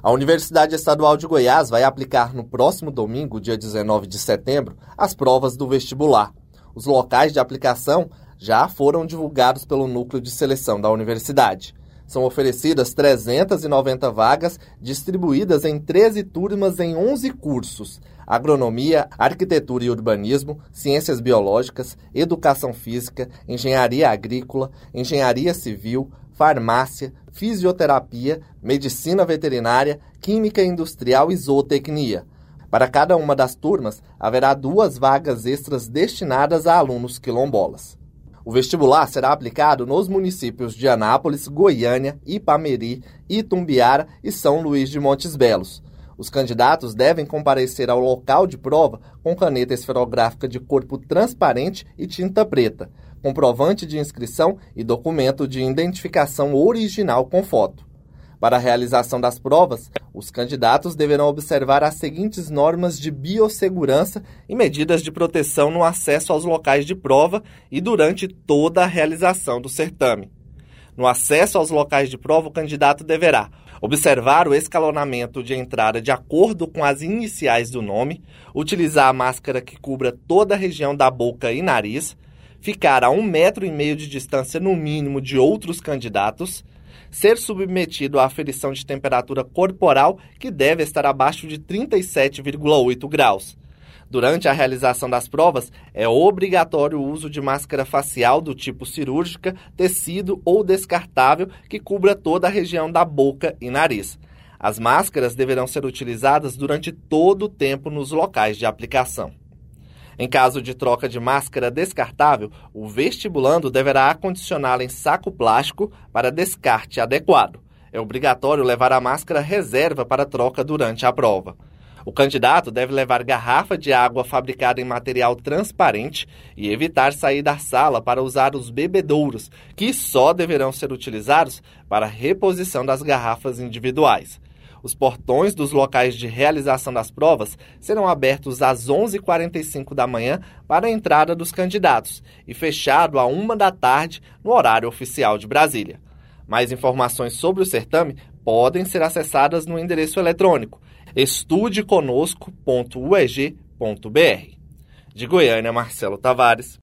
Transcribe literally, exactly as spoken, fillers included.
A Universidade Estadual de Goiás vai aplicar no próximo domingo, dia dezenove de setembro, as provas do vestibular. Os locais de aplicação já foram divulgados pelo Núcleo de Seleção da Universidade. São oferecidas trezentas e noventa vagas, distribuídas em treze turmas em onze cursos: agronomia, arquitetura e urbanismo, ciências biológicas, educação física, engenharia agrícola, engenharia civil, farmácia, fisioterapia, medicina veterinária, química industrial e zootecnia. Para cada uma das turmas, haverá duas vagas extras destinadas a alunos quilombolas. O vestibular será aplicado nos municípios de Anápolis, Goiânia, Ipameri, Itumbiara e São Luís de Montes Belos. Os candidatos devem comparecer ao local de prova com caneta esferográfica de corpo transparente e tinta preta, comprovante de inscrição e documento de identificação original com foto. Para a realização das provas, os candidatos deverão observar as seguintes normas de biossegurança e medidas de proteção no acesso aos locais de prova e durante toda a realização do certame. No acesso aos locais de prova, o candidato deverá observar o escalonamento de entrada de acordo com as iniciais do nome, utilizar a máscara que cubra toda a região da boca e nariz, ficar a um metro e meio de distância no mínimo de outros candidatos, ser submetido à aferição de temperatura corporal, que deve estar abaixo de trinta e sete vírgula oito graus. Durante a realização das provas, é obrigatório o uso de máscara facial do tipo cirúrgica, tecido ou descartável que cubra toda a região da boca e nariz. As máscaras deverão ser utilizadas durante todo o tempo nos locais de aplicação. Em caso de troca de máscara descartável, o vestibulando deverá acondicioná-la em saco plástico para descarte adequado. É obrigatório levar a máscara reserva para troca durante a prova. O candidato deve levar garrafa de água fabricada em material transparente e evitar sair da sala para usar os bebedouros, que só deverão ser utilizados para reposição das garrafas individuais. Os portões dos locais de realização das provas serão abertos às onze e quarenta e cinco da manhã para a entrada dos candidatos e fechado à uma da tarde no horário oficial de Brasília. Mais informações sobre o certame podem ser acessadas no endereço eletrônico estude conosco ponto u e g ponto b r. De Goiânia, Marcelo Tavares.